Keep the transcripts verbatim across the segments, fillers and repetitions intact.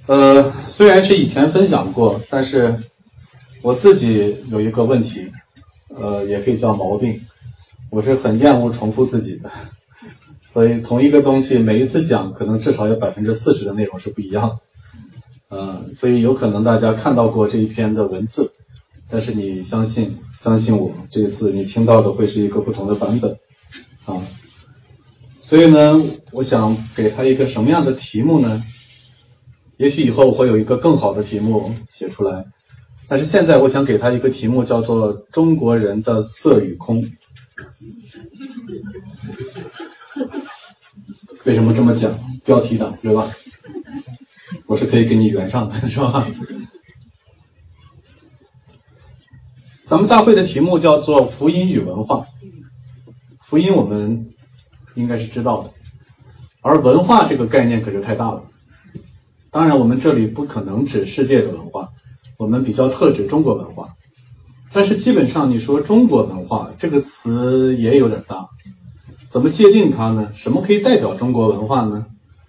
呃，虽然是以前分享过，但是我自己有一个问题，呃，也可以叫毛病，我是很厌恶重复自己的，所以同一个东西每一次讲，可能至少有百分之四十的内容是不一样的，呃，所以有可能大家看到过这一篇的文字，但是你相信相信我，这次你听到的会是一个不同的版本啊。所以呢，我想给他一个什么样的题目呢？也许以后我会有一个更好的题目写出来，但是现在我想给他一个题目，叫做中国人的色与空。为什么这么讲？标题党对吧？我是可以给你圆上的，是吧？咱们大会的题目叫做福音与文化。福音我们应该是知道的，而文化这个概念可是太大了。当然我们这里不可能指世界的文化，我们比较特指中国文化，但是基本上你说中国文化这个词也有点大，怎么界定它呢？什么可以代表中国文化呢？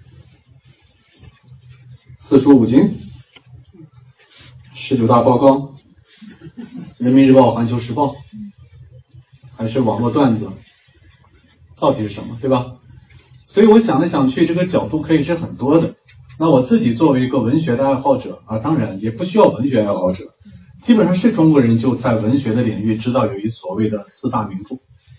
四书五经、十九大报告、人民日报、环球时报，还是网络段子，到底是什么，对吧？所以我想来想去，这个角度可以是很多的。那我自己作为一个文学的爱好者啊，当然也不需要文学爱好者，基本上是中国人就在文学的领域知道有一所谓的四大名著。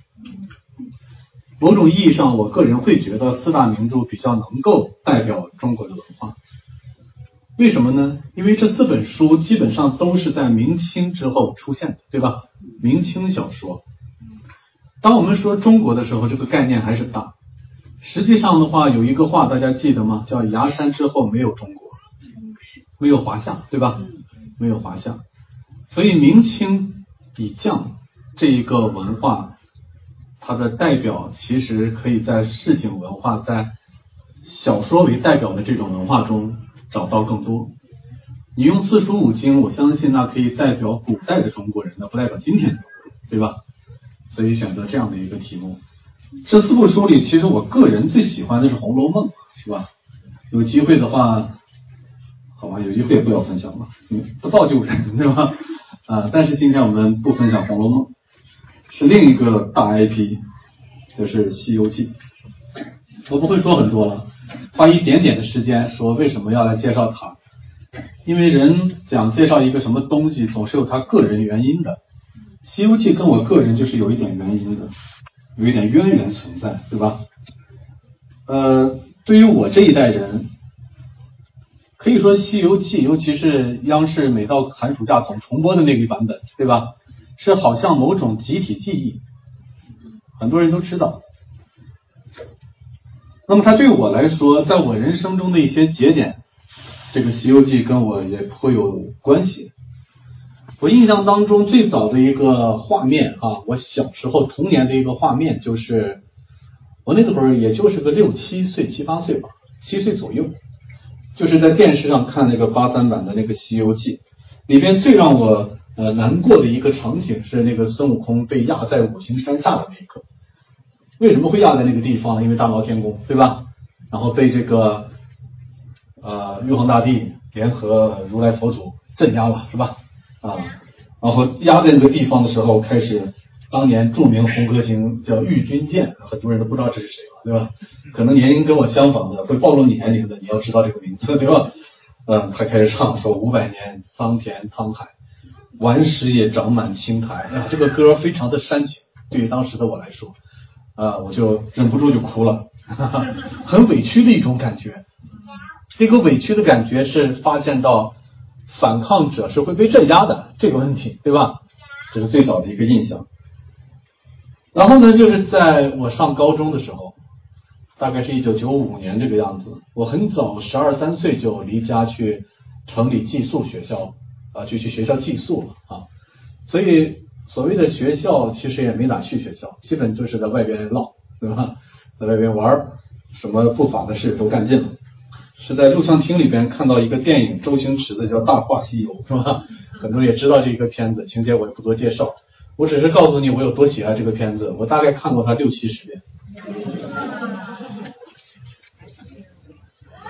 某种意义上，我个人会觉得四大名著比较能够代表中国的文化。为什么呢？因为这四本书基本上都是在明清之后出现的，对吧？明清小说。当我们说中国的时候，这个概念还是大。实际上的话，有一个话大家记得吗？叫崖山之后没有中国，没有华夏，对吧？没有华夏。所以明清以降这一个文化，它的代表其实可以在市井文化，在小说为代表的这种文化中找到更多。你用四书五经，我相信那可以代表古代的中国人，那不代表今天的，对吧？所以选择这样的一个题目。这四部书里，其实我个人最喜欢的是《红楼梦》，是吧？有机会的话，好吧，有机会也不要分享吧，嗯，不造就人，对吧？啊，但是今天我们不分享《红楼梦》，是另一个大 I P， 就是《西游记》。我不会说很多了，花一点点的时间说为什么要来介绍它。因为人讲介绍一个什么东西，总是有他个人原因的。《西游记》跟我个人就是有一点原因的。有一点渊源存在，对吧？呃，对于我这一代人，可以说《西游记》，尤其是央视每到寒暑假总重播的那个版本，对吧？是好像某种集体记忆，很多人都知道。那么它对我来说，在我人生中的一些节点，这个《西游记》跟我也会有关系。我印象当中最早的一个画面啊，我小时候童年的一个画面，就是我那个会儿也就是个六七岁七八岁吧，七岁左右，就是在电视上看那个八三版的那个《西游记》，里边最让我呃难过的一个场景是那个孙悟空被压在五行山下的那一刻。为什么会压在那个地方？因为大闹天宫，对吧？然后被这个呃玉皇大帝联合如来佛祖镇压了，是吧？啊，然后压在那个地方的时候，开始当年著名红歌星叫郁钧剑，很多人都不知道这是谁了，对吧？可能年龄跟我相仿的，会暴露年龄的，你要知道这个名字，对吧？嗯，他开始唱说五百年桑田沧海，顽石也长满青苔。哎呀，这个歌非常的煽情，对于当时的我来说，啊，我就忍不住就哭了，哈哈，很委屈的一种感觉。这个委屈的感觉是发现到反抗者是会被镇压的这个问题，对吧？这是最早的一个印象。然后呢，就是在我上高中的时候，大概是一九九五年这个样子，我很早十二三岁就离家去城里寄宿学校啊，就去学校寄宿了啊。所以所谓的学校其实也没哪去学校，基本就是在外边闹，对吧？在外边玩，什么不法的事都干尽了。是在录像厅里边看到一个电影，周星驰的叫《大话西游》，是吧？很多人也知道这个片子，情节我也不多介绍，我只是告诉你我有多喜爱这个片子，我大概看过它六七十遍。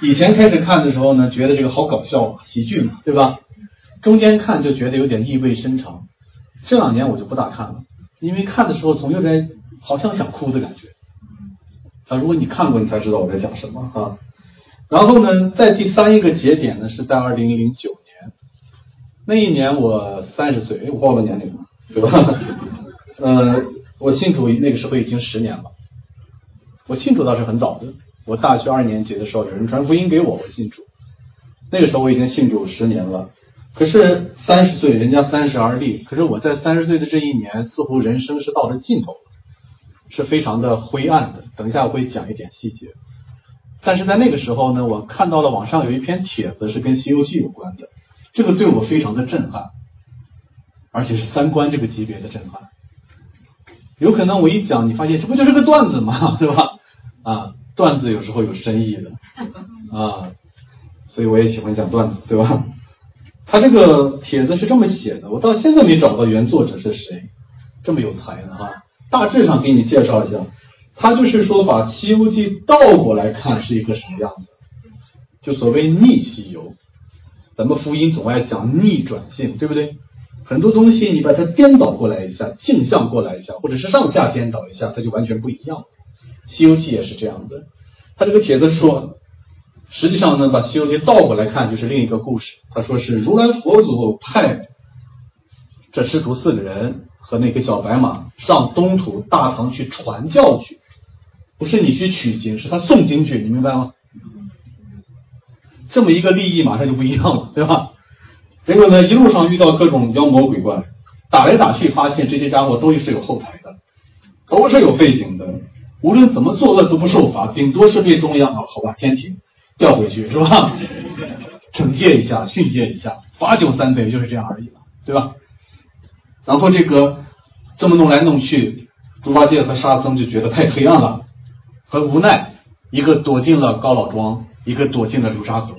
以前开始看的时候呢，觉得这个好搞笑啊，喜剧嘛，对吧？中间看就觉得有点意味深长。这两年我就不大看了，因为看的时候总有点好像想哭的感觉。啊，如果你看过，你才知道我在讲什么啊。然后呢，在第三一个节点呢，是在二零零九年，那一年我三十岁，哎，我报了年龄了，对吧？呃，我信主那个时候已经十年了。我信主倒是很早的，我大学二年级的时候有人传福音给我，我信主。那个时候我已经信主十年了。可是三十岁，人家三十而立，可是我在三十岁的这一年，似乎人生是到了尽头，是非常的灰暗的。等一下我会讲一点细节。但是在那个时候呢，我看到了网上有一篇帖子是跟《西游记》有关的，这个对我非常的震撼，而且是三观这个级别的震撼。有可能我一讲，你发现这不就是个段子吗？对吧？啊，段子有时候有深意的啊，所以我也喜欢讲段子，对吧？他这个帖子是这么写的，我到现在没找到原作者是谁，这么有才的哈。大致上给你介绍一下，他就是说把《西游记》倒过来看是一个什么样子，就所谓逆西游。咱们福音总爱讲逆转性，对不对？很多东西你把它颠倒过来一下，镜像过来一下，或者是上下颠倒一下，它就完全不一样。《西游记》也是这样的。他这个帖子说，实际上呢，把《西游记》倒过来看就是另一个故事。他说是如来佛祖派这师徒四个人和那个小白马上东土大唐去传教去，不是你去取经，是他诵经去，你明白吗？这么一个利益马上就不一样了，对吧？结果呢，一路上遇到各种妖魔鬼怪，打来打去，发现这些家伙都是有后台的，都是有背景的，无论怎么作恶都不受罚，顶多是被中央啊，好吧，天庭调回去是吧？惩戒一下，训诫一下，罚酒三杯，就是这样而已了，对吧？然后这个这么弄来弄去，猪八戒和沙僧就觉得太黑暗了，很无奈，一个躲进了高老庄，一个躲进了流沙河。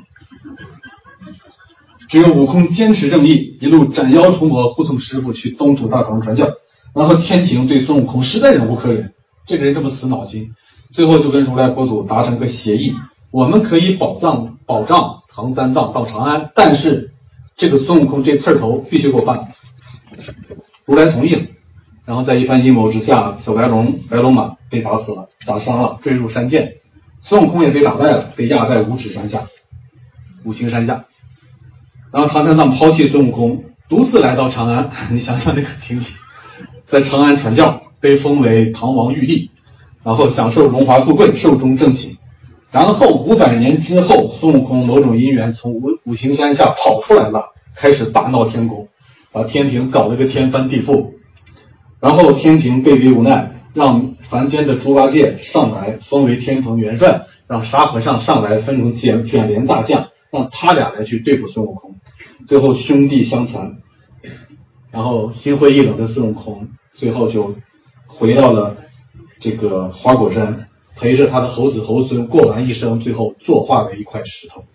只有悟空坚持正义，一路斩妖除魔，护送师傅去东土大唐传教。然后天庭对孙悟空实在忍无可忍，这个人这么死脑筋，最后就跟如来佛祖达成个协议，我们可以保障保障唐三藏到长安，但是这个孙悟空这刺头必须给我办。如来同意了，然后在一番阴谋之下，小白龙白龙马被打死了，打伤了，坠入山涧。孙悟空也被打败了，被压在五指山下，五行山下。然后唐三藏抛弃孙悟空，独自来到长安。你想想那个情景，在长安传教，被封为唐王玉帝，然后享受荣华富贵，寿终正寝。然后五百年之后，孙悟空某种因缘从五五行山下跑出来了，开始大闹天宫，把天庭搞了个天翻地覆。然后天庭被逼无奈，让凡间的猪八戒上来封为天蓬元帅，让沙和尚上来分成卷卷帘大将，让他俩来去对付孙悟空。最后兄弟相残，然后心灰意冷的孙悟空最后就回到了这个花果山，陪着他的猴子猴孙过完一生，最后坐化为一块石头。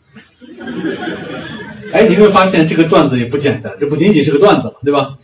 哎，你会发现这个段子也不简单，这不仅仅是个段子了，对吧？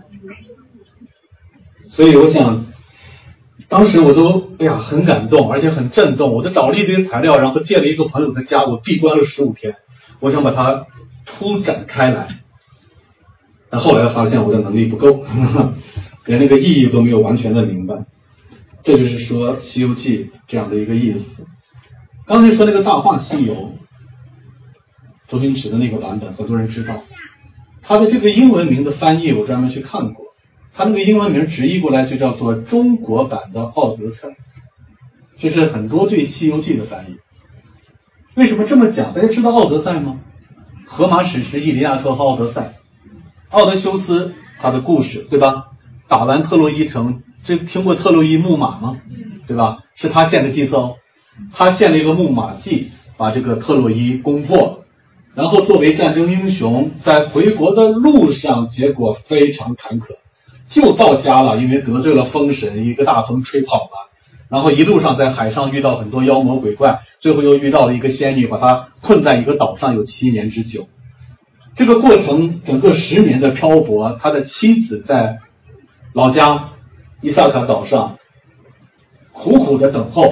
所以我想当时我都哎呀很感动，而且很震动，我都找了一堆材料，然后借了一个朋友的家，我闭关了十五天，我想把它铺展开来。但后来发现我的能力不够，呵呵，连那个意义都没有完全的明白。这就是说《西游记》这样的一个意思。刚才说那个《大话西游》，周星驰的那个版本，很多人知道。他的这个英文名的翻译我专门去看过，他那个英文名直译过来就叫做中国版的奥德赛，这是很多对《西游记》的翻译。为什么这么讲？大家知道奥德赛吗？荷马史诗《伊利亚特》和奥德赛，奥德修斯他的故事，对吧？打完特洛伊城，这听过特洛伊木马吗？对吧？是他献的计策哦，他献了一个木马计，把这个特洛伊攻破，然后作为战争英雄，在回国的路上，结果非常坎坷，就到家了，因为得罪了风神，一个大风吹跑了。然后一路上在海上遇到很多妖魔鬼怪，最后又遇到了一个仙女，把他困在一个岛上有七年之久。这个过程整个十年的漂泊，他的妻子在老家伊萨卡岛上苦苦的等候，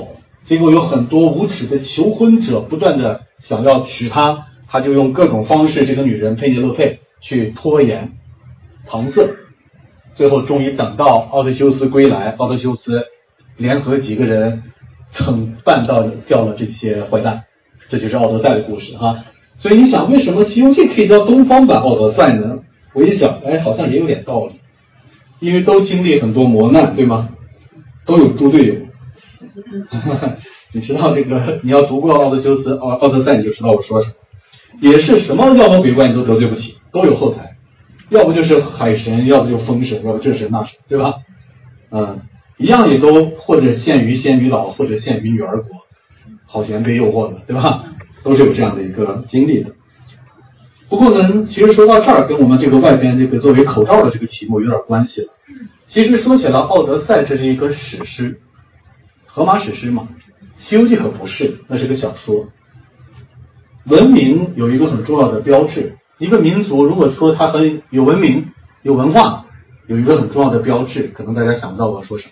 结果有很多无耻的求婚者不断的想要娶她，他就用各种方式，这个女人佩涅勒佩去拖延搪塞，最后终于等到奥德修斯归来，奥德修斯联合几个人惩办到掉了这些坏蛋，这就是奥德赛的故事哈。所以你想，为什么《西游记》可以叫东方版奥德赛呢？我一想，哎，好像也有点道理，因为都经历很多磨难，对吗？都有猪队友。你知道这个，你要读过奥德修斯、奥奥德赛，你就知道我说什么。也是什么妖魔鬼怪你都得罪不起，都有后台，要不就是海神，要不就风神，要不这神那神，对吧？嗯，一样也都或者陷于仙女岛，或者陷于女儿国，好悬被诱惑的，对吧？都是有这样的一个经历的。不过呢，其实说到这儿，跟我们这个外边这个作为口罩的这个题目有点关系了。其实说起来，《奥德赛》这是一个史诗，荷马史诗嘛，《西游记》可不是，那是个小说。文明有一个很重要的标志，一个民族如果说它很有文明、有文化，有一个很重要的标志，可能大家想不到我要说什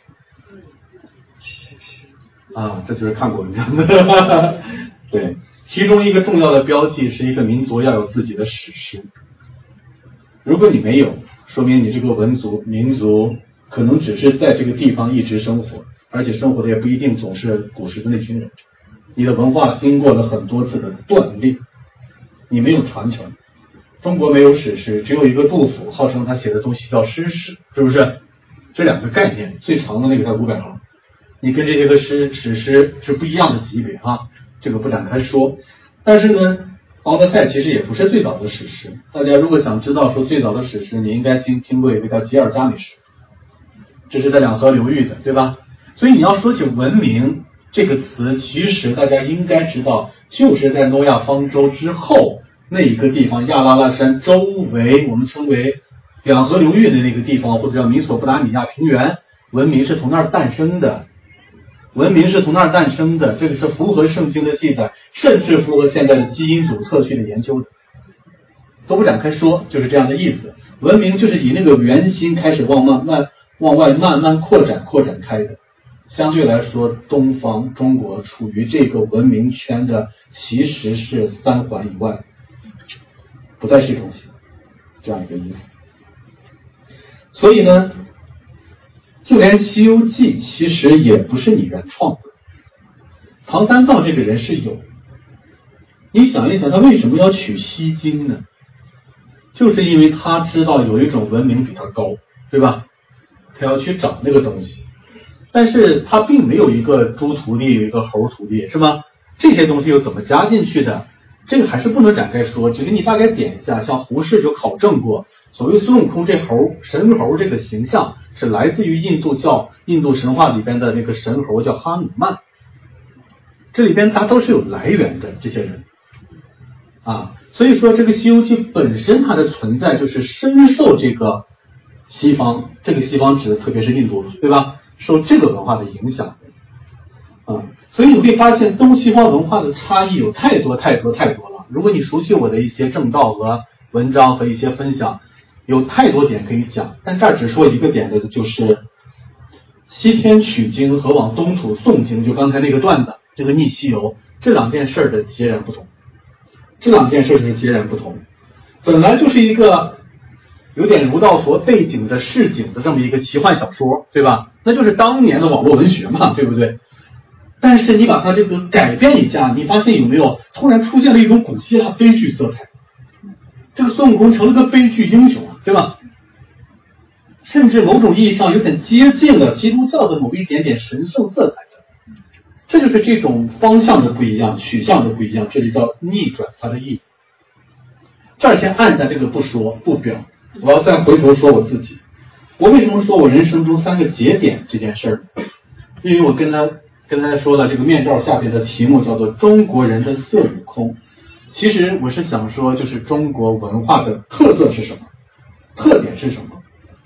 么啊，这就是看过文章的。对，其中一个重要的标记是一个民族要有自己的史诗。如果你没有，说明你这个文族、民族可能只是在这个地方一直生活，而且生活的也不一定总是古时的那群人。你的文化经过了很多次的断裂，你没有传承。中国没有史诗，只有一个杜甫，号称他写的东西叫诗史，是不是？这两个概念，最长的那个才五百行，你跟这些个诗史诗是不一样的级别啊，这个不展开说。但是呢，奥德赛其实也不是最早的史诗。大家如果想知道说最早的史诗，你应该听听过一个叫吉尔加美什，这是在两河流域的，对吧？所以你要说起文明这个词，其实大家应该知道，就是在诺亚方舟之后那一个地方，亚拉拉山周围，我们称为两河流域的那个地方，或者叫米索不达米亚平原，文明是从那儿诞生的。文明是从那儿诞生的，这个是符合圣经的记载，甚至符合现在的基因组测序的研究的，都不展开说，就是这样的意思。文明就是以那个圆心开始往慢慢往外慢慢扩展扩展开的。相对来说，东方中国处于这个文明圈的其实是三环以外，不在市中心，这样一个意思。所以呢，就连《西游记》其实也不是你原创的。唐三藏这个人是有，你想一想，他为什么要取西经呢？就是因为他知道有一种文明比他高，对吧？他要去找那个东西。但是他并没有一个猪徒弟，有一个猴徒弟，是吧？这些东西又怎么加进去的？这个还是不能展开说，只给你大概点一下。像胡适就考证过，所谓孙悟空这猴神猴这个形象是来自于印度教、印度神话里边的那个神猴叫哈努曼，这里边它都是有来源的，这些人啊，所以说这个《西游记》本身它的存在就是深受这个西方，这个西方指的特别是印度，对吧？受这个文化的影响的，啊，所以你会发现东西方文化的差异有太多太多太多了。如果你熟悉我的一些正道和文章和一些分享，有太多点可以讲，但这儿只说一个点的，就是西天取经和往东土诵经，就刚才那个段子，这个逆西游，这两件事的截然不同，这两件事是截然不同。本来就是一个有点儒道佛背景的市井的这么一个奇幻小说，对吧？那就是当年的网络文学嘛，对不对？但是你把它这个改变一下，你发现有没有突然出现了一种古希腊悲剧色彩？这个孙悟空成了个悲剧英雄啊，对吧？甚至某种意义上有点接近了基督教的某一点点神圣色彩的。这就是这种方向的不一样，取向的不一样，这就叫逆转它的意义。这儿先按下这个不说不表，我要再回头说我自己。我为什么说我人生中三个节点这件事儿？因为我跟他跟他说了，这个面罩下边的题目叫做中国人的色与空。其实我是想说，就是中国文化的特色是什么，特点是什么。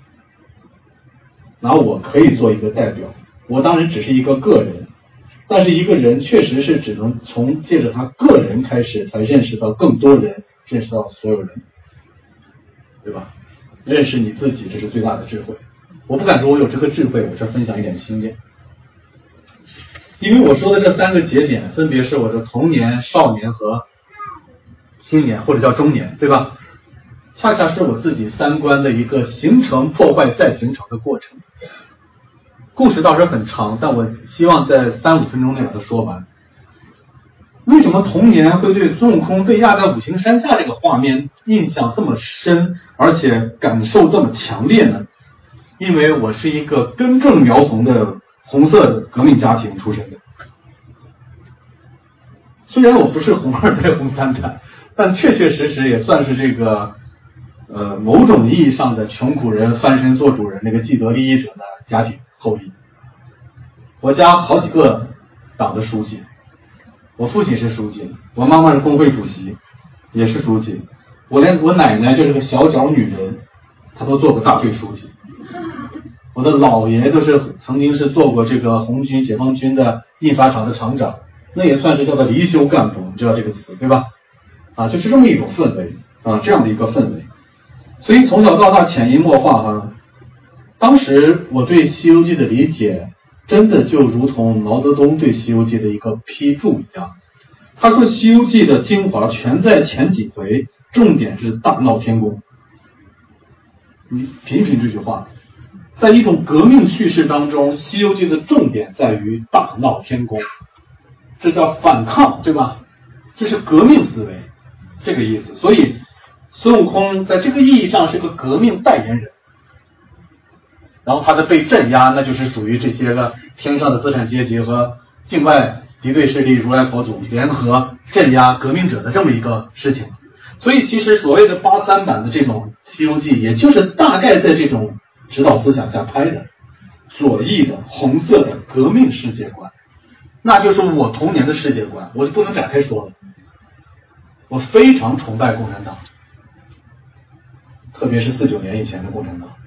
然后我可以做一个代表，我当然只是一个个人，但是一个人确实是只能从借着他个人开始，才认识到更多人，认识到所有人，对吧？认识你自己，这是最大的智慧。我不敢说我有这个智慧，我这分享一点经验。 因为我说的这三个节点分别是我的童年、少年和青年，或者叫中年，对吧？恰恰是我自己三观的一个形成、破坏再形成的过程。故事倒是很长，但我希望在三五分钟内把它说完。为什么童年会对孙悟空被压在五行山下这个画面印象这么深，而且感受这么强烈呢？因为我是一个根正苗红的红色革命家庭出身的。虽然我不是红二代、红三代，但确确实实也算是这个呃某种意义上的穷苦人翻身做主人那个既得利益者的家庭后裔。我家好几个党的书记，我父亲是书记，我妈妈是工会主席，也是书记，我连我奶奶就是个小脚女人，她都做过大队书记。我的姥爷就是曾经是做过这个红军解放军的印刷厂的厂长，那也算是叫做离休干部，你知道这个词对吧？啊，就是这么一种氛围啊，这样的一个氛围。所以从小到大潜移默化啊，当时我对《西游记》的理解真的就如同毛泽东对《西游记》的一个批注一样。他说《西游记》的精华全在前几回，重点是大闹天宫。你品一品这句话，在一种革命叙事当中，《西游记》的重点在于大闹天宫，这叫反抗，对吧？这是革命思维，这个意思。所以孙悟空在这个意义上是个革命代言人，然后他的被镇压，那就是属于这些个天上的资产阶级和境外敌对势力如来佛祖联合镇压革命者的这么一个事情。所以其实所谓的八三版的这种西游记，也就是大概在这种指导思想下拍的，左翼的红色的革命世界观，那就是我童年的世界观，我就不能展开说了。我非常崇拜共产党，特别是四九年以前的共产党，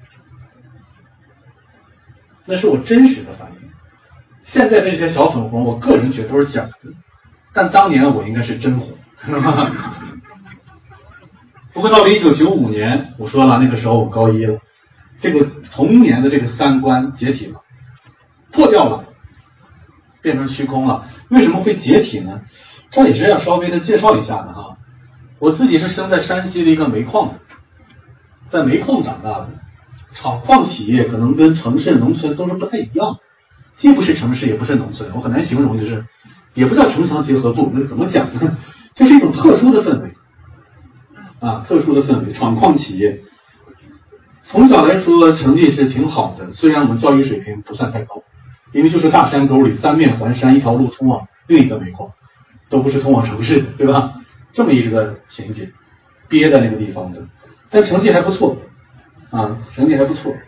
那是我真实的反应。现在这些小粉红，我个人觉得都是假的，但当年我应该是真红。不过到了一九九五年，我说了，那个时候我高一了，这个童年的这个三观解体了，破掉了，变成虚空了。为什么会解体呢？这也是要稍微的介绍一下的哈。我自己是生在山西的一个煤矿的，在煤矿长大的，厂矿企业可能跟城市农村都是不太一样的，既不是城市也不是农村，我很难形容，就是也不叫城乡结合部，那怎么讲呢？这是一种特殊的氛围啊，特殊的氛围。厂矿企业从小来说成绩是挺好的，虽然我们教育水平不算太高，因为就是大山沟里三面环山，一条路通往另一个煤矿，都不是通往城市的，对吧？这么一个情景，憋在那个地方的，但成绩还不错啊，成绩还不错。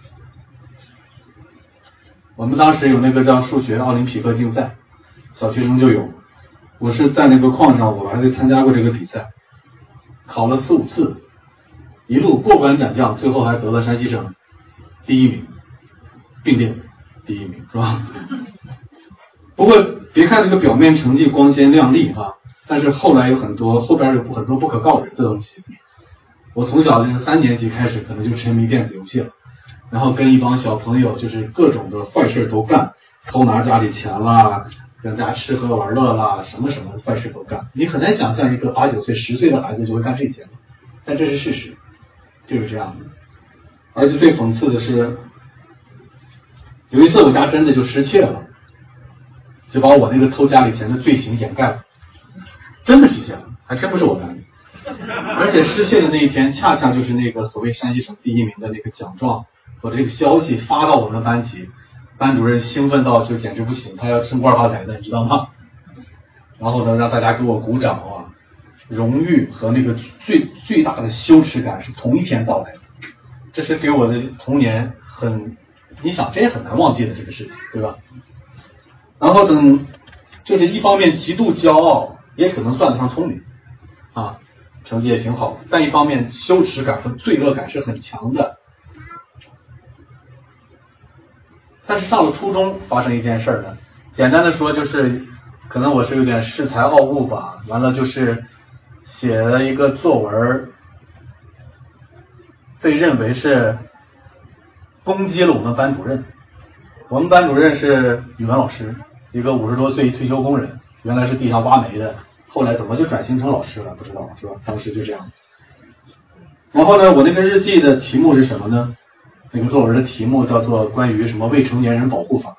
我们当时有那个叫数学奥林匹克竞赛，小学生就有，我是在那个矿上，我还是参加过这个比赛，考了四五次，一路过关斩将，最后还得了山西省第一名，并列第一名，是吧？不过别看这个表面成绩光鲜亮丽哈，但是后来有很多后边有很多不可告人的东西。我从小这个三年级开始，可能就沉迷电子游戏了，然后跟一帮小朋友就是各种的坏事都干，偷拿家里钱啦，跟大家吃喝玩乐啦，什么什么坏事都干。你很难想象一个八九岁、十岁的孩子就会干这些，但这是事实，就是这样的。而且最讽刺的是，有一次我家真的就失窃了，就把我那个偷家里钱的罪行掩盖了，真的失窃了，还真不是我干的。而且失窃的那一天，恰恰就是那个所谓山西省第一名的那个奖状和这个消息发到我们的班级，班主任兴奋到就简直不行，他要升官发财的，你知道吗？然后呢，让大家给我鼓掌啊，荣誉和那个最最大的羞耻感是同一天到来的，这是给我的童年很，你想这也很难忘记的这个事情，对吧？然后等，就是一方面极度骄傲，也可能算得上聪明啊，成绩也挺好的，但一方面羞耻感和罪恶感是很强的。但是上了初中发生一件事呢，简单的说就是可能我是有点恃才傲物吧，完了就是写了一个作文，被认为是攻击了我们班主任。我们班主任是语文老师， 一个五十多岁退休工人，原来是地上挖煤的，后来怎么就转型成老师了？不知道是吧？当时就这样。然后呢，我那个日记的题目是什么呢？那个作文的题目叫做关于什么未成年人保护法。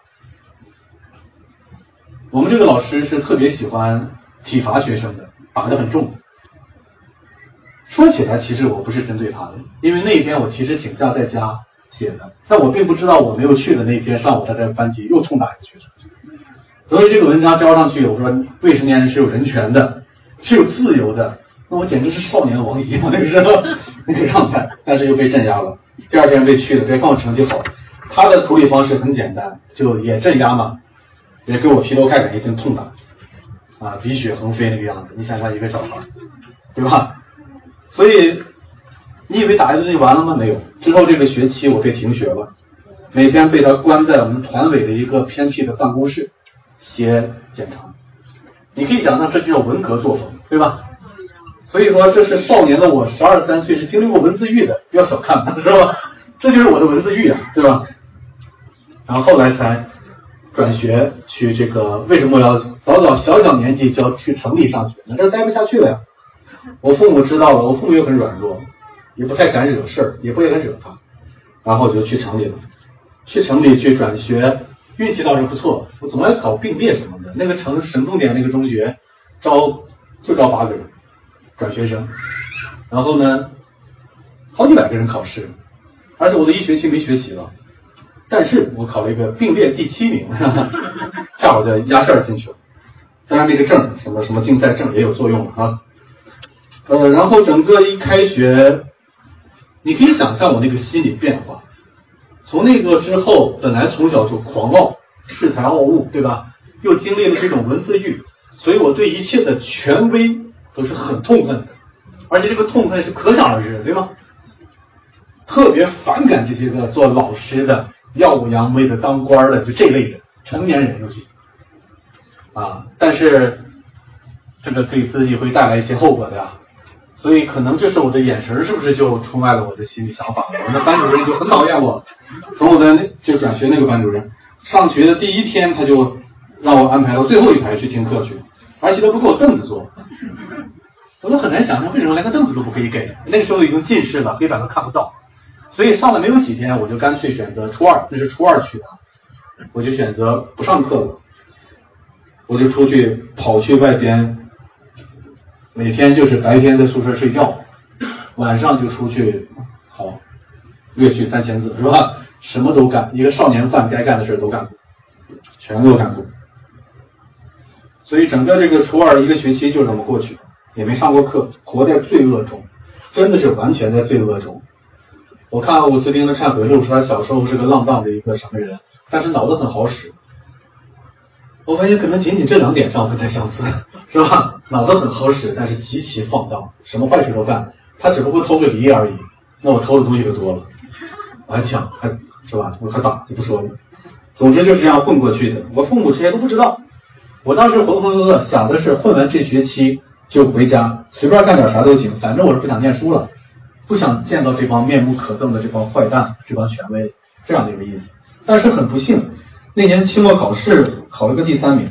我们这个老师是特别喜欢体罚学生的，打得很重。说起来，其实我不是针对他的，因为那天我其实请假在家写的，但我并不知道我没有去的那天上午他在班级又痛打一个学生。所以这个文章交上去，我说未成年人是有人权的，是有自由的，那我简直是少年王一，我那个时候那个状态，但是又被镇压了。第二天被去了，别看我成绩好，他的处理方式很简单，就也镇压嘛，也给我劈头盖脸一顿痛打，啊，鼻血横飞那个样子，你想想一个小孩，对吧？所以你以为打一顿就完了吗？没有，之后这个学期我被停学了，每天被他关在我们团委的一个偏僻的办公室写检查。你可以想象这就叫文革作风，对吧？所以说这是少年的我，十二三岁是经历过文字狱的，不要小看它，是吧？这就是我的文字狱啊，对吧？然后后来才转学去这个，为什么要早早小小年纪就要去城里上学呢？这待不下去了呀。我父母知道了，我父母又很软弱，也不太敢惹事儿，也不敢惹他，然后就去城里了。去城里去转学，运气倒是不错，我总来考并列什么的。那个城省重点那个中学招就招八个人转学生，然后呢好几百个人考试，而且我的一学期没学习了，但是我考了一个并列第七名，恰好就压线进去了。当然那个证什么什么竞赛证也有作用了啊。呃，然后整个一开学，你可以想象我那个心理变化。从那个之后，本来从小就狂傲、恃才傲物，对吧？又经历了这种文字狱，所以我对一切的权威都是很痛恨的，而且这个痛恨是可想而知的，对吗？特别反感这些个做老师的、耀武扬威的、当官的，就这类人，成年人尤其啊。但是这个对自己会带来一些后果的呀。所以可能这是我的眼神是不是就出卖了我的心理想法了？我的班主任就很讨厌我，从我的就转学那个班主任，上学的第一天他就让我安排到最后一排去听课去，而且他不给我凳子坐，我都很难想象为什么连个凳子都不可以给。那个时候已经近视了，黑板都看不到，所以上了没有几天，我就干脆选择初二，那是初二去的，我就选择不上课了，我就出去跑去外边。每天就是白天在宿舍睡觉，晚上就出去好略去三千字，是吧？什么都干，一个少年犯该干的事都干过，全都干过。所以整个这个初二一个学期就这么过去，也没上过课，活在罪恶中，真的是完全在罪恶中。我看奥古斯丁的忏悔录说他小时候是个浪荡的一个什么人，但是脑子很好使。我发现可能仅仅这两点上不太相似，是吧？脑子很好使，但是极其放荡，什么坏事都干。他只不过偷个梨而已，那我偷的东西就多了，我还抢，还是吧？我还打，就不说了。总之就是这样混过去的。我父母这些都不知道，我当时浑浑噩噩想的是混完这学期就回家，随便干点啥都行，反正我是不想念书了，不想见到这帮面目可憎的这帮坏蛋，这帮权威，这样的一个意思。但是很不幸。那年期末考试考了个第三名，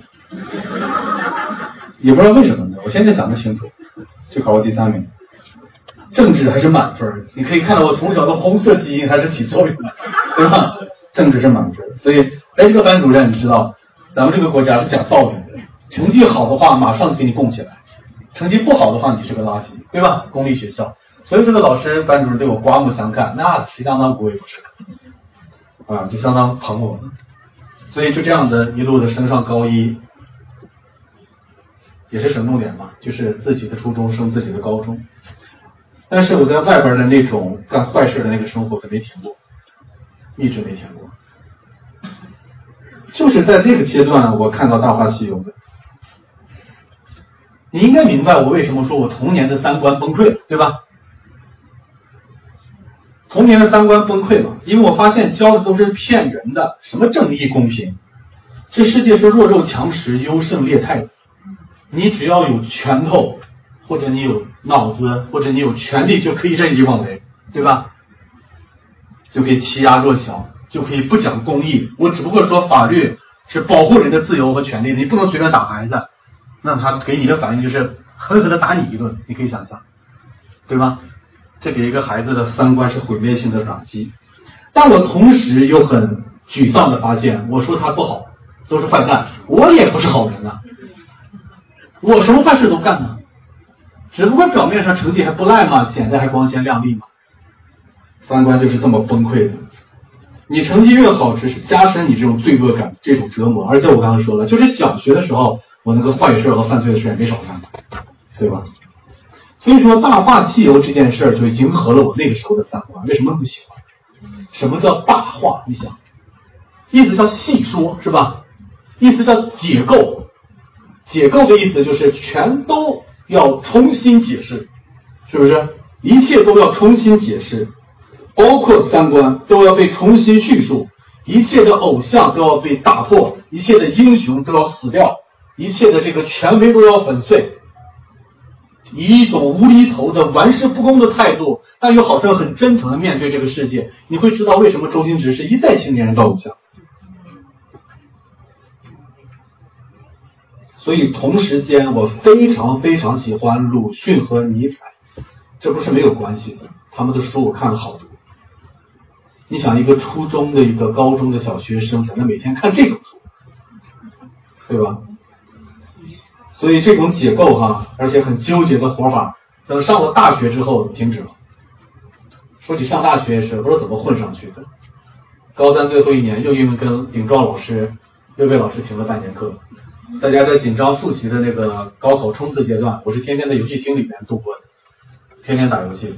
也不知道为什么呢，我现在想不清楚，就考了第三名。政治还是满分，你可以看到我从小的红色基因还是起作用的，对吧？政治是满分，所以哎，这个班主任你知道，咱们这个国家是讲道理的，成绩好的话马上就给你供起来，成绩不好的话你是个垃圾，对吧？公立学校，所以这个老师班主任对我刮目相看，那是相当不为不是啊，就相当捧我。所以就这样的一路的升上高一，也是省重点嘛，就是自己的初中升自己的高中。但是我在外边的那种干坏事的那个生活可没停过，一直没停过。就是在那个阶段我看到《大话西游》的。你应该明白我为什么说我童年的三观崩溃了，对吧？童年的三观崩溃了，因为我发现教的都是骗人的，什么正义公平，这世界是弱肉强食、优胜劣汰的。你只要有拳头，或者你有脑子，或者你有权力，就可以任意妄为，对吧？就可以欺压弱小，就可以不讲公义。我只不过说法律是保护人的自由和权利的，你不能随便打孩子，那他给你的反应就是狠狠的打你一顿，你可以想象，对吧？这给一个孩子的三观是毁灭性的打击。但我同时又很沮丧的发现，我说他不好，都是坏蛋，我也不是好人啊，我什么坏事都干呢，只不过表面上成绩还不赖嘛，显得还光鲜亮丽嘛。三观就是这么崩溃的。你成绩越好，只是加深你这种罪恶感，这种折磨。而且我刚才说了，就是小学的时候，我那个坏事和犯罪的事也没少干，对吧？所以说《大话西游》这件事儿就迎合了我那个时候的三观。为什么那么喜欢？什么叫大话？你想，意思叫细说，是吧？意思叫解构。解构的意思就是全都要重新解释，是不是？一切都要重新解释，包括三观都要被重新叙述，一切的偶像都要被打破，一切的英雄都要死掉，一切的这个权威都要粉碎，以一种无厘头的玩世不恭的态度，但又好像很真诚的面对这个世界。你会知道为什么周星驰是一代青年人的偶像。所以同时间我非常非常喜欢鲁迅和尼采，这不是没有关系的，他们的书我看了好多。你想一个初中的一个高中的小学生在那每天看这种书，对吧？所以这种解构哈，而且很纠结的活法，等上了大学之后停止了。说起上大学也是不知道怎么混上去的，高三最后一年又因为跟顶撞老师又被老师停了半年课。大家在紧张复习的那个高考冲刺阶段，我是天天在游戏厅里面度过的，天天打游戏，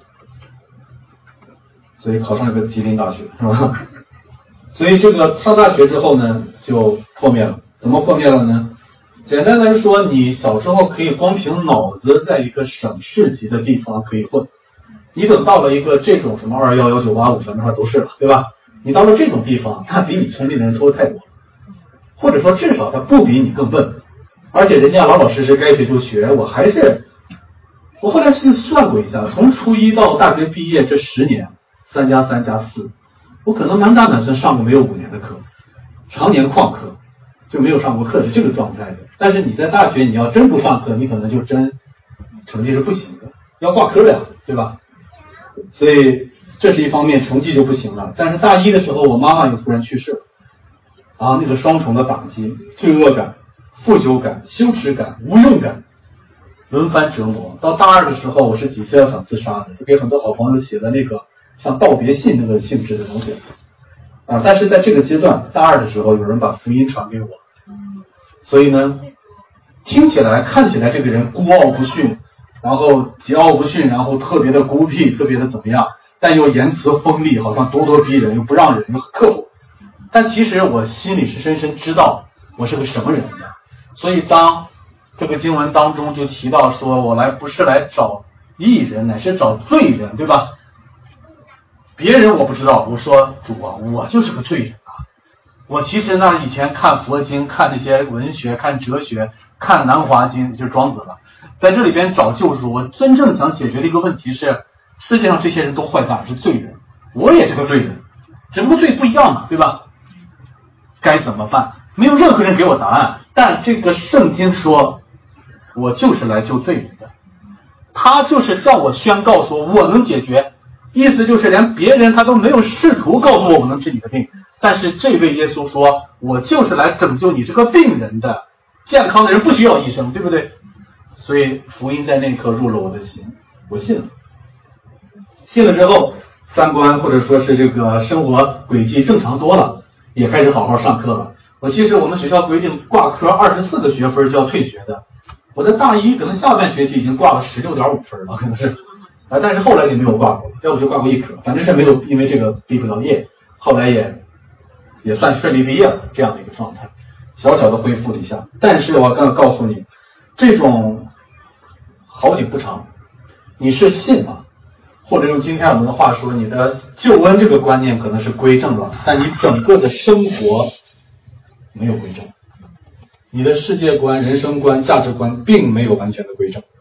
所以考上了个吉林大学，是吧？所以这个上大学之后呢，就破灭了。怎么破灭了呢？简单来说，你小时候可以光凭脑子在一个省市级的地方可以混，你等到了一个这种什么二幺幺九八五什么的都是了，对吧？你到了这种地方，那比你聪明的人多太多了。或者说至少他不比你更笨，而且人家老老实实该学就学。我还是我后来是算过一下，从初一到大学毕业这十年，三加三加四，我可能满打满算上过没有五年的课，常年旷课，就没有上过课是这个状态的。但是你在大学你要真不上课，你可能就真成绩是不行的，要挂科的呀，对吧？所以这是一方面，成绩就不行了。但是大一的时候我妈妈又突然去世了啊，那个双重的打击，罪恶感、负疚感、羞耻感、无用感，轮番折磨。到大二的时候，我是几次要想自杀的，就给很多好朋友写的那个像道别信那个性质的东西啊。但是在这个阶段，大二的时候，有人把福音传给我，所以呢，听起来、看起来这个人孤傲不驯，然后桀骜不驯，然后特别的孤僻，特别的怎么样，但又言辞锋利，好像咄咄逼人，又不让人，又很刻薄。但其实我心里是深深知道我是个什么人的。所以当这个经文当中就提到说，我来不是来找义人，乃是找罪人，对吧？别人我不知道，我说主啊，我就是个罪人啊。我其实呢，以前看佛经，看那些文学，看哲学，看南华经，就是庄子了，在这里边找救赎。我真正想解决的一个问题是，世界上这些人都坏蛋，是罪人，我也是个罪人，只不过罪不一样嘛，对吧？该怎么办？没有任何人给我答案，但这个圣经说，我就是来救罪人的，他就是向我宣告说我能解决，意思就是连别人他都没有试图告诉我我能治你的病，但是这位耶稣说，我就是来拯救你这个病人的，健康的人不需要医生，对不对？所以福音在那一刻入了我的心，我信了。信了之后，三观或者说是这个生活轨迹正常多了，也开始好好上课了。我其实我们学校规定挂科二十四个学分就要退学的，我在大一可能下半学期已经挂了十六点五分了，可能是啊，但是后来也没有挂过，要不就挂过一科，反正是没有因为这个毕不了业，后来也也算顺利毕业了这样的一个状态，小小的恢复了一下。但是我刚告诉你，这种好景不长，你是信了，或者用今天我们的话说，你的救恩这个观念可能是归正了，但你整个的生活没有归正，你的世界观、人生观、价值观并没有完全的归正。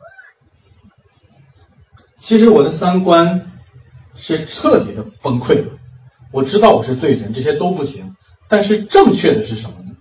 其实我的三观是彻底的崩溃的，我知道我是罪人，这些都不行，但是正确的是什么呢？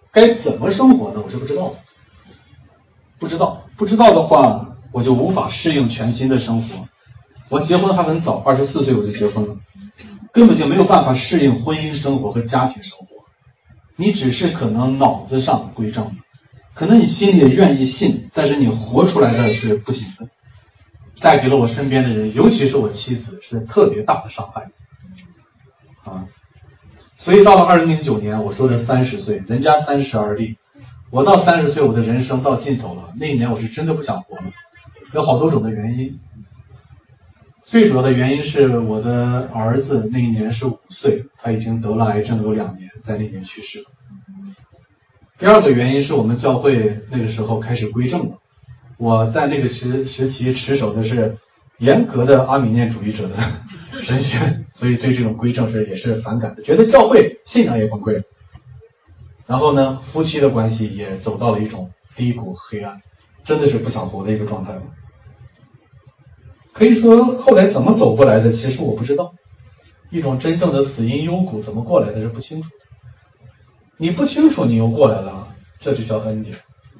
该怎么生活呢？我是不知道的，不知道，不知道的话，我就无法适应全新的生活。我结婚还很早，二十四岁我就结婚了，根本就没有办法适应婚姻生活和家庭生活。你只是可能脑子上归正，可能你心里也愿意信，但是你活出来的是不行的，带给了我身边的人，尤其是我妻子，是特别大的伤害啊。所以到了二零零九年，我说的三十岁，人家三十而立，我到三十岁，我的人生到尽头了。那一年我是真的不想活了，有好多种的原因。最主要的原因是我的儿子那一年是五岁，他已经得了癌症有两年，在那年去世了。第二个原因是我们教会那个时候开始归正了，我在那个时时期持守的是严格的阿米念主义者的神学，所以对这种归正是也是反感的，觉得教会信仰也崩溃了。然后呢，夫妻的关系也走到了一种低谷黑暗，真的是不想活的一个状态了。可以说后来怎么走过来的，其实我不知道，一种真正的死因幽谷怎么过来的是不清楚的。你不清楚你又过来了，这就叫恩典。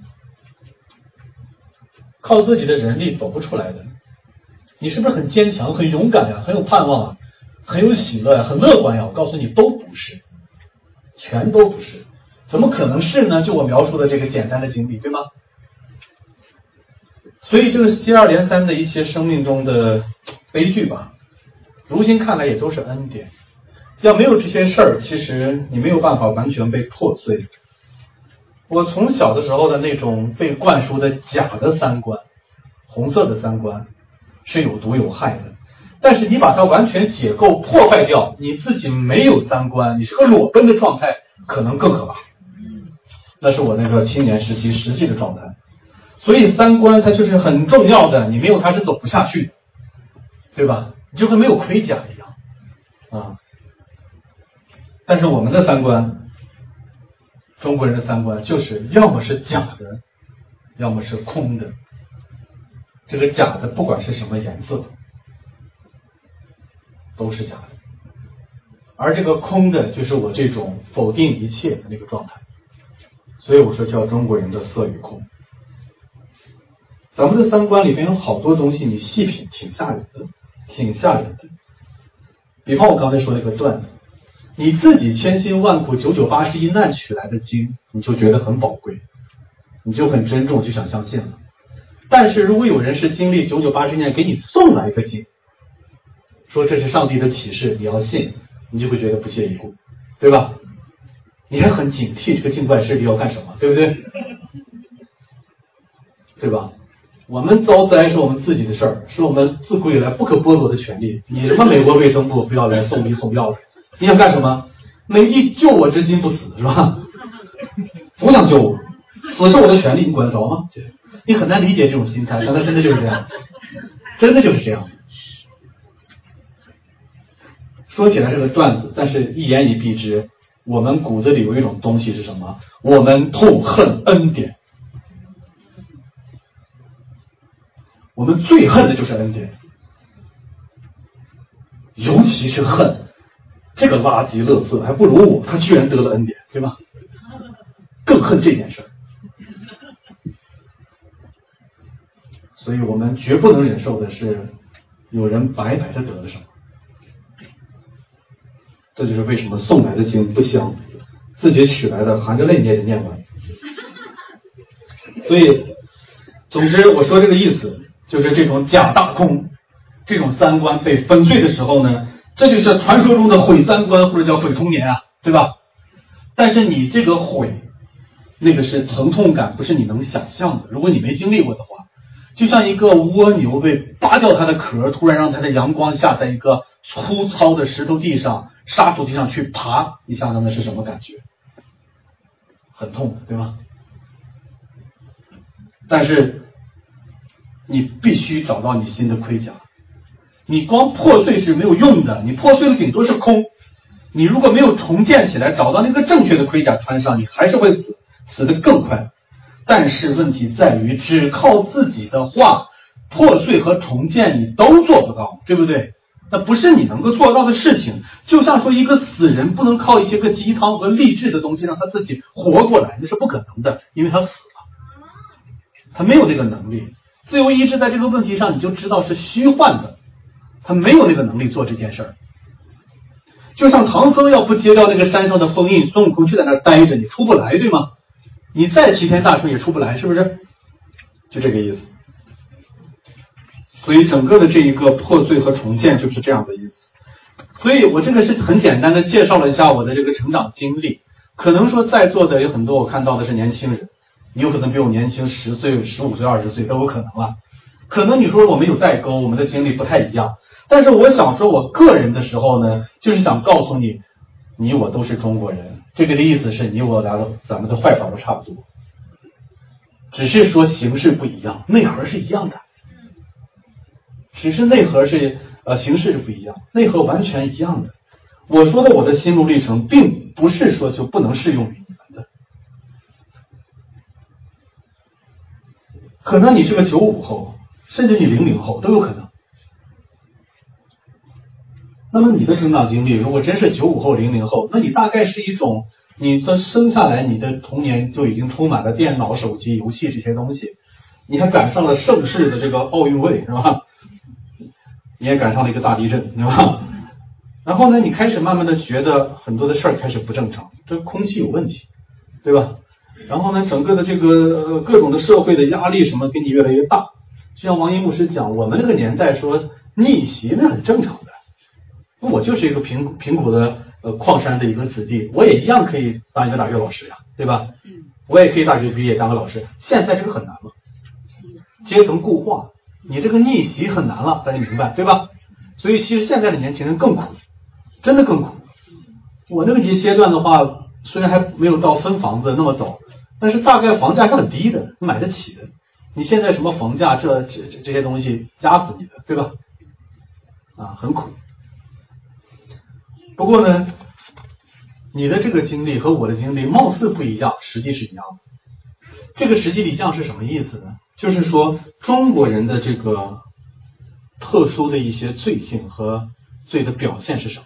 靠自己的人力走不出来的，你是不是很坚强很勇敢呀，很有盼望啊，很有喜乐呀，很乐观呀？我告诉你都不是，全都不是。怎么可能是呢？就我描述的这个简单的经历，对吗？所以这个接二连三的一些生命中的悲剧吧，如今看来也都是恩典。要没有这些事儿，其实你没有办法完全被破碎。我从小的时候的那种被灌输的假的三观，红色的三观，是有毒有害的。但是你把它完全解构破坏掉，你自己没有三观，你是个裸奔的状态，可能更可怕。那是我那个青年时期实际的状态。所以三观它就是很重要的，你没有它是走不下去的，对吧？你就跟没有盔甲一样啊。但是我们的三观，中国人的三观就是要么是假的，要么是空的。这个假的不管是什么颜色的，都是假的。而这个空的就是我这种否定一切的那个状态。所以我说叫中国人的色与空。咱们的三观里面有好多东西，你细品挺吓人的，挺吓人的。比方我刚才说那个段子，你自己千辛万苦九九八十一难取来的经，你就觉得很宝贵，你就很珍重，就想相信了。但是如果有人是经历九九八十一难给你送来一个经，说这是上帝的启示，你要信，你就会觉得不屑一顾，对吧？你还很警惕这个境外势力要干什么，对不对？对吧？我们遭灾是我们自己的事儿，是我们自古以来不可剥夺的权利。你什么美国卫生部非要来送医送药的，你想干什么？没一救我之心不死，是吧？不想救我，死是我的权利，你管得着吗？你很难理解这种心态，但它真的就是这样，真的就是这样。说起来是个段子，但是一言以蔽之，我们骨子里有一种东西是什么？我们痛恨恩典。我们最恨的就是恩典，尤其是恨这个垃圾垃圾还不如我，他居然得了恩典，对吧？更恨这件事儿。所以我们绝不能忍受的是有人白白的得了什么。这就是为什么送来的经不香，自己取来的含着泪你也得念完。所以总之我说这个意思，就是这种假大空，这种三观被粉碎的时候呢，这就是传说中的毁三观，或者叫毁童年啊，对吧？但是你这个毁，那个是疼痛感，不是你能想象的。如果你没经历过的话，就像一个蜗牛被扒掉它的壳，突然让它的阳光下在一个粗糙的石头地上、沙土地上去爬，你想想那是什么感觉？很痛的，对吧？但是你必须找到你新的盔甲，你光破碎是没有用的，你破碎了顶多是空。你如果没有重建起来，找到那个正确的盔甲穿上，你还是会死，死得更快。但是问题在于，只靠自己的话，破碎和重建你都做不到，对不对？ 那不是你能够做到的事情。就像说一个死人不能靠一些个鸡汤和励志的东西让他自己活过来，那是不可能的，因为他死了，他没有那个能力。自由意志在这个问题上你就知道是虚幻的，他没有那个能力做这件事儿。就像唐僧要不揭掉那个山上的封印，孙悟空就在那儿待着，你出不来，对吗？你再齐天大圣也出不来，是不是？就这个意思。所以整个的这一个破碎和重建就是这样的意思。所以我这个是很简单的介绍了一下我的这个成长经历。可能说在座的有很多我看到的是年轻人，你有可能比我年轻十岁、十五岁、二十岁都有可能了。可能你说我们有代沟，我们的经历不太一样。但是我想说我个人的时候呢，就是想告诉你，你我都是中国人。这个的意思是你我俩的咱们的坏法都差不多，只是说形式不一样，内核是一样的。只是内核是呃形式是不一样，内核完全一样的。我说的我的心路历程，并不是说就不能适用于你们的。可能你是个九五后，甚至你零零后都有可能。那么你的成长经历，如果真是九五后、零零后，那你大概是一种，你这生下来你的童年就已经充满了电脑、手机、游戏这些东西，你还赶上了盛世的这个奥运会，是吧？你也赶上了一个大地震，对吧？然后呢，你开始慢慢的觉得很多的事儿开始不正常，这空气有问题，对吧？然后呢，整个的这个、呃、各种的社会的压力什么给你越来越大。就像王一牧师讲，我们那个年代说逆袭那很正常的。我就是一个贫贫苦的呃矿山的一个子弟，我也一样可以当一个大学老师呀，对吧？我也可以大学毕业当个老师。现在这个很难了，阶层固化，你这个逆袭很难了，大家明白对吧？所以其实现在的年轻人更苦，真的更苦。我那个阶阶段的话，虽然还没有到分房子那么早，但是大概房价是很低的，买得起的。你现在什么房价这这这这些东西压死你的，对吧？啊，很苦。不过呢，你的这个经历和我的经历貌似不一样，实际是一样的。这个实际一样是什么意思呢？就是说中国人的这个特殊的一些罪性和罪的表现是什么？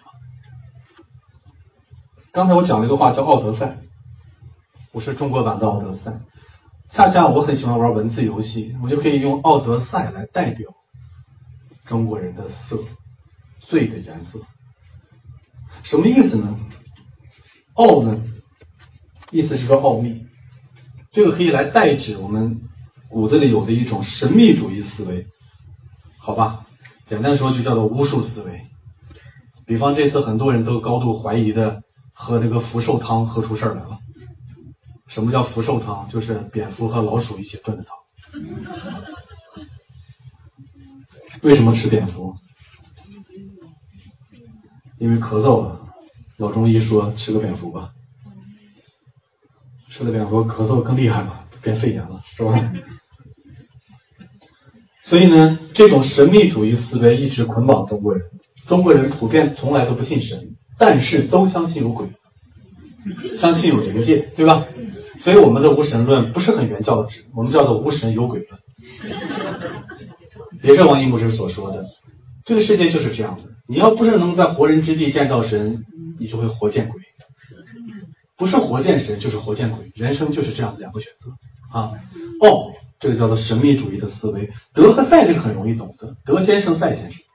刚才我讲了一个话叫奥德赛，我是中国版的奥德赛。恰恰我很喜欢玩文字游戏，我就可以用奥德赛来代表中国人的色，罪的颜色。什么意思呢？奥呢，意思是说奥秘，这个可以来代指我们骨子里有的一种神秘主义思维，好吧？简单说就叫做巫术思维。比方这次很多人都高度怀疑的喝那个福寿汤喝出事儿来了。什么叫福寿汤？就是蝙蝠和老鼠一起炖的汤。为什么吃蝙蝠？因为咳嗽了，老中医说吃个蝙蝠吧，吃了蝙蝠咳嗽更厉害了，变肺炎了，是吧？所以呢，这种神秘主义思维一直捆绑中国人。中国人普遍从来都不信神，但是都相信有鬼，相信有灵界，对吧？所以我们的无神论不是很原教旨，我们叫做无神有鬼论，也是王一牧师所说的。这个世界就是这样的，你要不是能在活人之地见到神，你就会活见鬼。不是活见神就是活见鬼，人生就是这样的两个选择啊。哦，这个叫做神秘主义的思维。德和赛这个很容易懂的，德先生赛先生，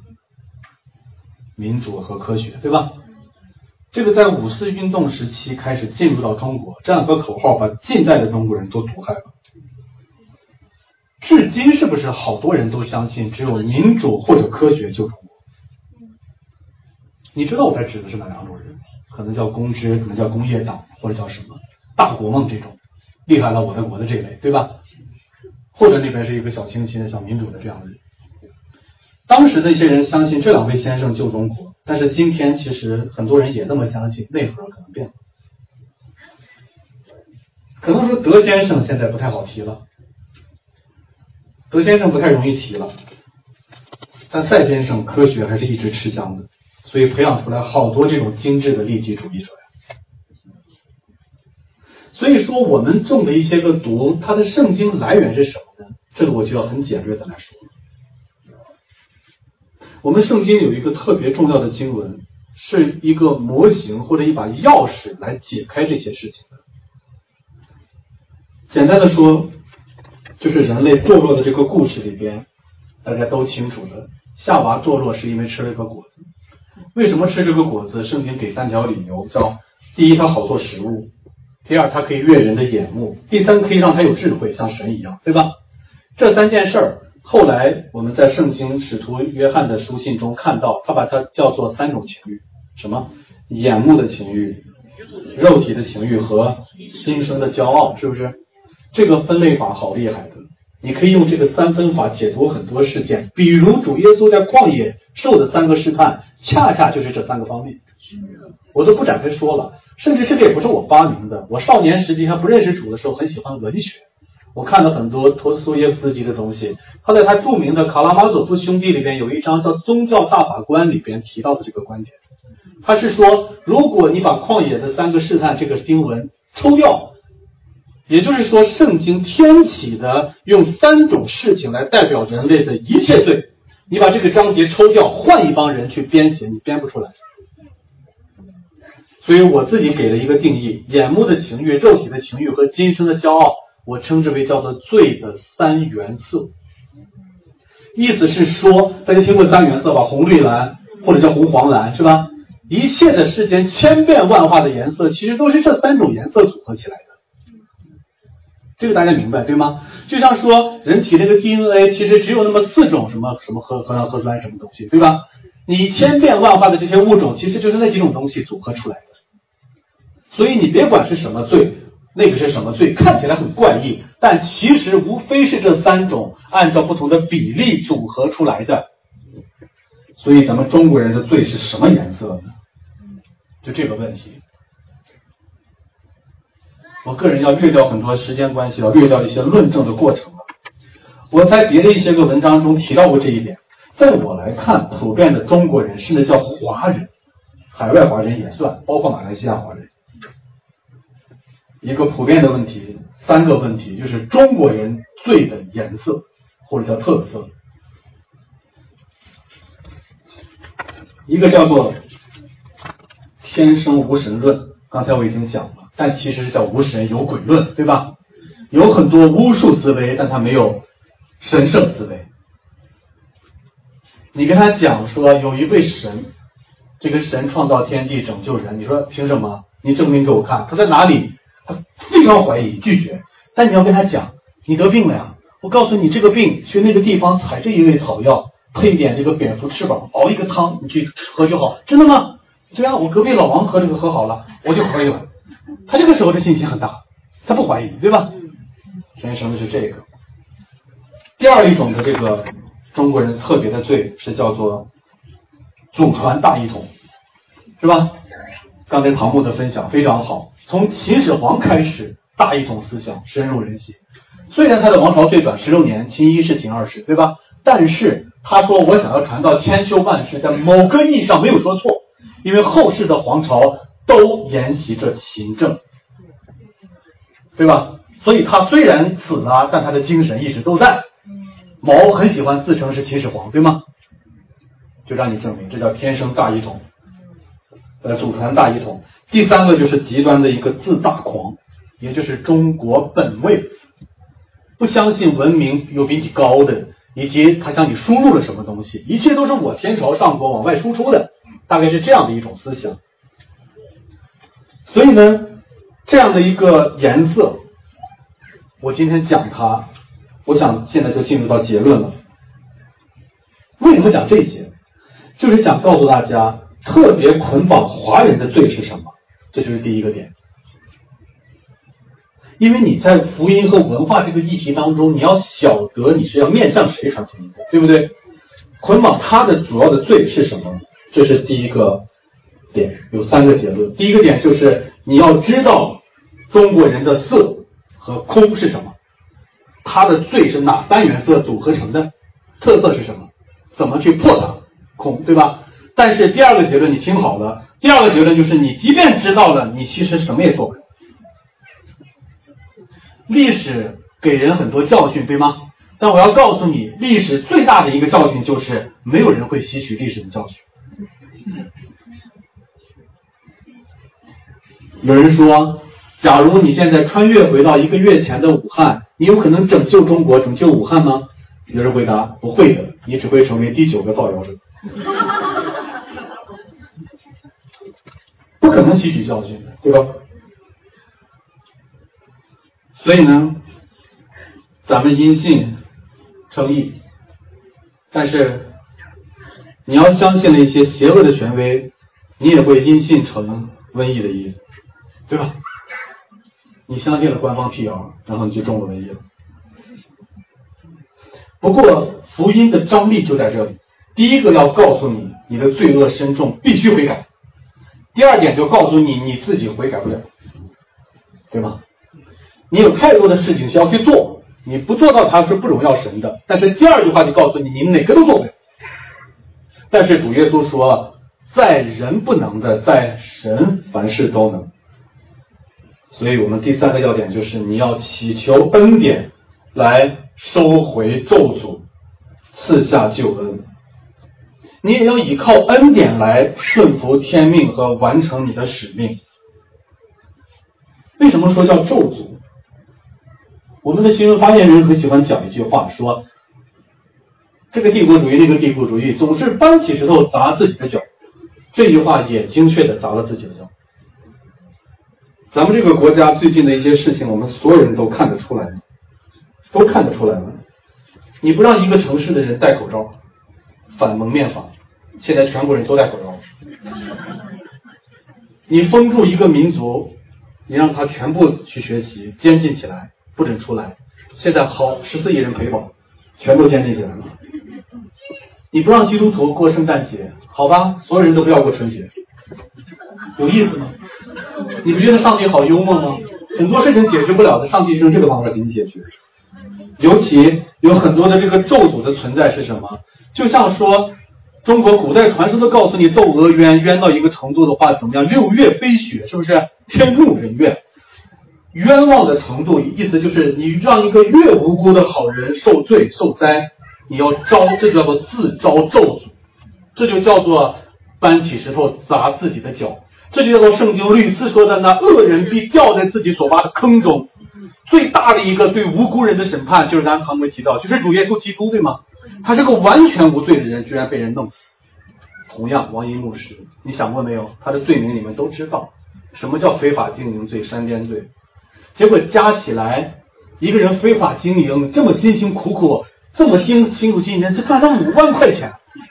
民主和科学，对吧？这个在五四运动时期开始进入到中国，这样一个口号把近代的中国人都毒害了。至今是不是好多人都相信只有民主或者科学救中国？你知道我在指的是哪两种人？可能叫公知，可能叫工业党，或者叫什么大国梦这种厉害了我的国的这类，对吧？或者那边是一个小清新的小民主的这样的人。当时那些人相信这两位先生救中国，但是今天其实很多人也那么相信，内核可能变了。可能说德先生现在不太好提了，德先生不太容易提了，但赛先生科学还是一直吃香的，所以培养出来好多这种精致的利己主义者呀。所以说我们种的一些个毒，它的圣经来源是什么呢？这个我就要很简略的来说。 我们圣经有一个特别重要的经文，是一个模型或者一把钥匙来解开这些事情的。简单的说，就是人类堕落的这个故事里边，大家都清楚的，夏娃堕落是因为吃了一个果子。为什么吃这个果子？圣经给三条理由，叫第一，它好做食物；第二，它可以悦人的眼目；第三，可以让他有智慧，像神一样，对吧？这三件事儿，后来我们在圣经使徒约翰的书信中看到，他把它叫做三种情欲，什么？眼目的情欲、肉体的情欲和今生的骄傲，是不是？这个分类法好厉害的，你可以用这个三分法解读很多事件，比如主耶稣在旷野受的三个试探，恰恰就是这三个方面，我都不展开说了。甚至这个也不是我发明的，我少年时期还不认识主的时候很喜欢文学，我看了很多陀思妥耶夫斯基的东西，他在他著名的《卡拉马佐夫兄弟》里边有一章叫宗教大法官里边提到的这个观点，他是说如果你把旷野的三个试探这个经文抽掉，也就是说圣经天启的用三种事情来代表人类的一切罪，你把这个章节抽掉，换一帮人去编写，你编不出来。所以我自己给了一个定义，眼目的情欲、肉体的情欲和今生的骄傲，我称之为叫做罪的三原色。意思是说，大家听过三原色吧？红绿蓝或者叫红黄蓝，是吧？一切的世间千变万化的颜色，其实都是这三种颜色组合起来的。这个大家明白对吗？就像说人体那个 D N A 其实只有那么四种什么什么核核酸核酸什么东西，对吧？你千变万化的这些物种其实就是那几种东西组合出来的。所以你别管是什么罪，那个是什么罪，看起来很怪异，但其实无非是这三种按照不同的比例组合出来的。所以咱们中国人的罪是什么颜色呢？就这个问题。我个人要略掉很多时间关系，要略掉一些论证的过程了。我在别的一些个文章中提到过这一点。在我来看，普遍的中国人，甚至叫华人，海外华人也算，包括马来西亚华人，一个普遍的问题，三个问题，就是中国人罪的颜色或者叫特色。一个叫做天生无神论，刚才我已经讲了，但其实叫无神有鬼论，对吧？有很多巫术思维，但它没有神圣思维。你跟他讲说有一位神，这个神创造天地拯救人，你说凭什么？你证明给我看，他在哪里？他非常怀疑拒绝。但你要跟他讲，你得病了呀，我告诉你这个病去那个地方采这一味草药，配一点这个蝙蝠翅膀熬一个汤，你去喝就好。真的吗？对啊，我隔壁老王喝这个喝好了，我就喝一碗。他这个时候的信心很大，他不怀疑，对吧？天生的是这个。第二一种的这个中国人特别的罪是叫做祖传大一统，是吧？刚才唐牧的分享非常好，从秦始皇开始，大一统思想深入人心。虽然他的王朝最短十六年，秦一世、秦二世，对吧？但是他说我想要传到千秋万世，在某个意义上没有说错，因为后世的皇朝都沿袭着秦政，对吧？所以他虽然死了，但他的精神一直都在。毛很喜欢自称是秦始皇，对吗？就让你证明这叫天生大一统，呃，祖传大一统。第三个就是极端的一个自大狂，也就是中国本位，不相信文明有比你高的，以及他向你输入了什么东西，一切都是我天朝上国往外输出的，大概是这样的一种思想。所以呢，这样的一个颜色，我今天讲它，我想现在就进入到结论了。为什么讲这些？就是想告诉大家，特别捆绑华人的罪是什么，这就是第一个点。因为你在福音和文化这个议题当中，你要晓得你是要面向谁传福音的，对不对？捆绑它的主要的罪是什么？这是第一个点，有三个结论。第一个点就是你要知道中国人的色和空是什么，它的罪是哪三原色组合成的，特色是什么，怎么去破它，空，对吧？但是第二个结论你听好了，第二个结论就是你即便知道了，你其实什么也做不了。历史给人很多教训，对吗？ 但我要告诉你，历史最大的一个教训就是没有人会吸取历史的教训。有人说，假如你现在穿越回到一个月前的武汉，你有可能拯救中国，拯救武汉吗？有人回答，不会的，你只会成为第九个造谣者。不可能吸取教训的，对吧？所以呢，咱们因信称义，但是你要相信了一些邪恶的权威，你也会因信成瘟疫的疫，对吧？你相信了官方辟谣，然后你就中了瘟疫了。不过福音的张力就在这里，第一个要告诉你你的罪恶深重，必须悔改。第二点就告诉你你自己悔改不了，对吗？你有太多的事情需要去做，你不做到它是不荣耀神的。但是第二句话就告诉你，你哪个都做不了。但是主耶稣说，在人不能的，在神凡事都能。所以我们第三个要点就是你要祈求恩典来收回咒诅，赐下救恩。你也要依靠恩典来顺服天命和完成你的使命。为什么说叫咒诅？我们的新闻发言人很喜欢讲一句话，说这个帝国主义那个帝国主义总是搬起石头砸自己的脚，这句话也精确的砸了自己的脚。咱们这个国家最近的一些事情，我们所有人都看得出来，都看得出来了。你不让一个城市的人戴口罩，反蒙面法，现在全国人都戴口罩。你封住一个民族，你让他全部去学习，监禁起来，不准出来。现在好，十四亿人陪保，全都监禁起来了。你不让基督徒过圣诞节，好吧，所有人都不要过春节，有意思吗？你不觉得上帝好幽默吗？很多事情解决不了的，上帝用这个方法给你解决。尤其有很多的这个咒诅的存在是什么？就像说中国古代传说都告诉你，窦娥冤冤到一个程度的话怎么样？六月飞雪，是不是？天怒人怨，冤枉的程度，意思就是你让一个越无辜的好人受罪受灾，你要招，这就叫做自招咒诅，这就叫做搬起石头砸自己的脚，这就叫做圣经屡次说的，那恶人必掉在自己所挖的坑中。最大的一个对无辜人的审判，就是刚才唐梅提到，就是主耶稣基督，对吗？他是个完全无罪的人，居然被人弄死。同样，王一牧师，你想过没有？他的罪名你们都知道，什么叫非法经营罪、山边罪？结果加起来，一个人非法经营，这么辛辛苦苦，这么辛辛苦经营，这赚了五万块钱。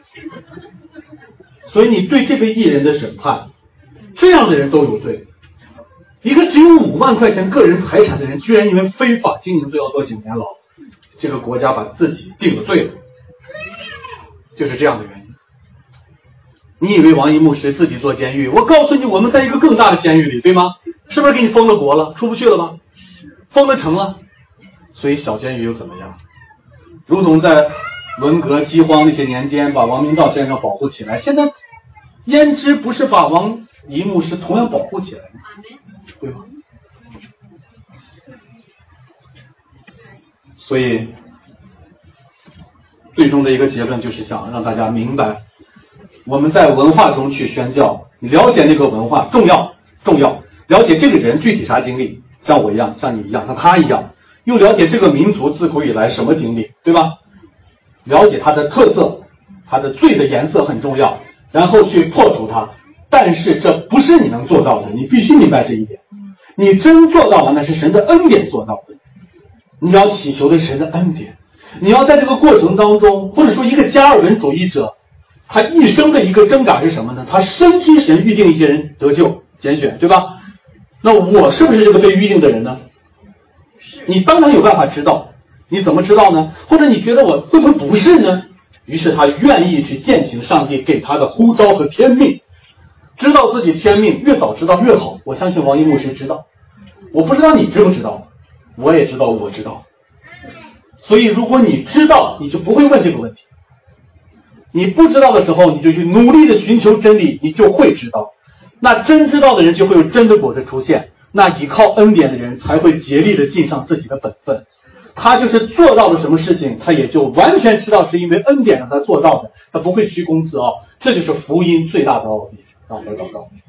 所以你对这个艺人的审判，这样的人都有罪。一个只有五万块钱个人财产的人，居然因为非法经营罪要坐九年牢，这个国家把自己定了罪了，就是这样的原因。你以为王一牧师自己坐监狱？我告诉你，我们在一个更大的监狱里，对吗？是不是给你封了国了，出不去了吧？封了城了。所以小监狱又怎么样？如同在文革饥荒那些年间把王明道先生保护起来，现在焉知不是把王一牧师同样保护起来吗？对吧？所以最终的一个结论就是想让大家明白，我们在文化中去宣教，你了解那个文化重要重要，了解这个人具体啥经历，像我一样，像你一样，像他一样，又了解这个民族自古以来什么经历，对吧？了解它的特色，它的罪的颜色很重要，然后去破除它。但是这不是你能做到的，你必须明白这一点。你真做到了，那是神的恩典做到的。你要祈求的是神的恩典。你要在这个过程当中，或者说一个加尔文主义者，他一生的一个挣扎是什么呢？他深知神预定一些人得救拣选，对吧？那我是不是这个被预定的人呢？你当然有办法知道，你怎么知道呢？或者你觉得我会不会不是呢？于是他愿意去践行上帝给他的呼召和天命，知道自己天命，越早知道越好。我相信王一牧师知道，我不知道你知不知道，我也知道我知道。所以如果你知道，你就不会问这个问题。你不知道的时候，你就去努力的寻求真理，你就会知道。那真知道的人就会有真的果子出现，那依靠恩典的人才会竭力的尽上自己的本分。 他就是做到了什么事情，他也就完全知道是因为恩典让他做到的，他不会居功自傲。这就是福音最大的奥秘。让我们祷告。